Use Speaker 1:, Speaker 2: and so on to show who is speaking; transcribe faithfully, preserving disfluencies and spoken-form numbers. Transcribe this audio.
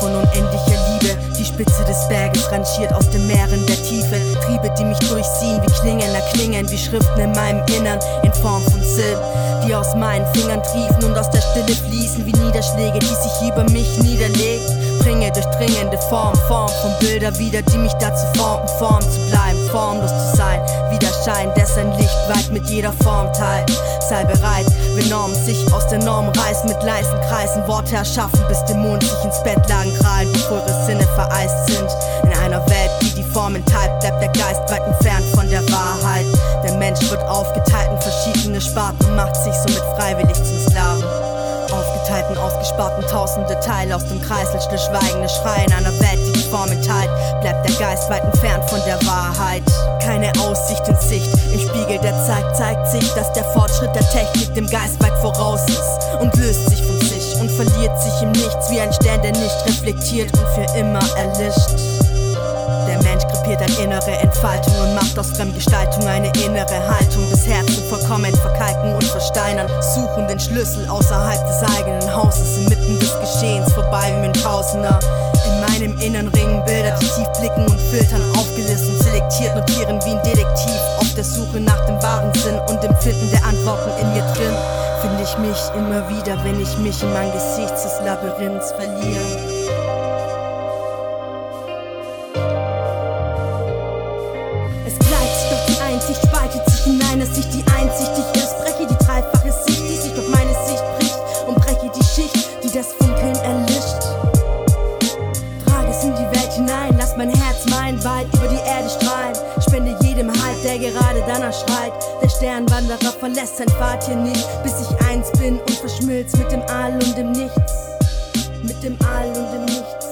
Speaker 1: von unendlicher Liebe. Die Spitze des Berges rangiert aus den Meeren der Tiefe. Triebe, die mich durchziehen, wie Klingen erklingen, wie Schriften in meinem Innern, in Form von Silben, die aus meinen Fingern triefen und aus der Stille fließen, wie Niederschläge, die sich über mich niederlegen. Bringe durchdringende Form, Form von Bilder wieder, die mich dazu formen, Form zu bleiben, formlos zu sein, wie der Schein, dessen Licht weit mit jeder Form teilt. Sei bereit, wenn Normen sich aus der Norm reißen, mit leisen Kreisen Worte erschaffen, bis Dämonen sich ins Bett lagen krallen, bevor ihre Sinne vereist sind. In einer Welt, die die Form enthält, bleibt der Geist weit entfernt von der Wahrheit. Der Mensch wird aufgeteilt in verschiedene Sparten und macht sich somit freiwillig zum Sklaven. Aufgeteilten, ausgesparten tausende Teile aus dem Kreisel, still schweigende Schreie in einer Welt, die die Form enthält, bleibt der Geist weit entfernt von der Wahrheit. Keine Aussicht in Sicht, im Spiegel der Zeit zeigt sich, dass der Fortschritt der Technik dem Geist weit voraus ist und löst sich von sich und verliert sich im Nichts, wie ein Stern, der nicht reflektiert und für immer erlischt. Der Mensch krepiert an innere Entfaltung und macht aus Fremdgestaltung eine innere Haltung des Herzens vollkommen verkalken und versteinern, suchen den Schlüssel außerhalb des eigenen Hauses, inmitten des Geschehens, vorbei wie Münchhausener. In meinem Innern ringen Bilder, die tief blicken und filtern, aufgelistet, selektiert, notieren wie ein Detektiv, auf der Suche nach dem wahren Sinn und dem Finden der Antworten in mir drin. Finde ich mich immer wieder, wenn ich mich in mein Gesicht des Labyrinths verliere. Einsicht spaltet sich in einer Sicht, die einsichtig ist. Breche die dreifache Sicht, die sich durch meine Sicht bricht, und breche die Schicht, die das Funkeln erlischt. Trage es in die Welt hinein, lass mein Herz mein weit über die Erde strahlen. Spende jedem Halt, der gerade danach schreit. Der Sternwanderer verlässt sein Pfad hier nicht, bis ich eins bin und verschmilzt mit dem All und dem Nichts. Mit dem All und dem Nichts.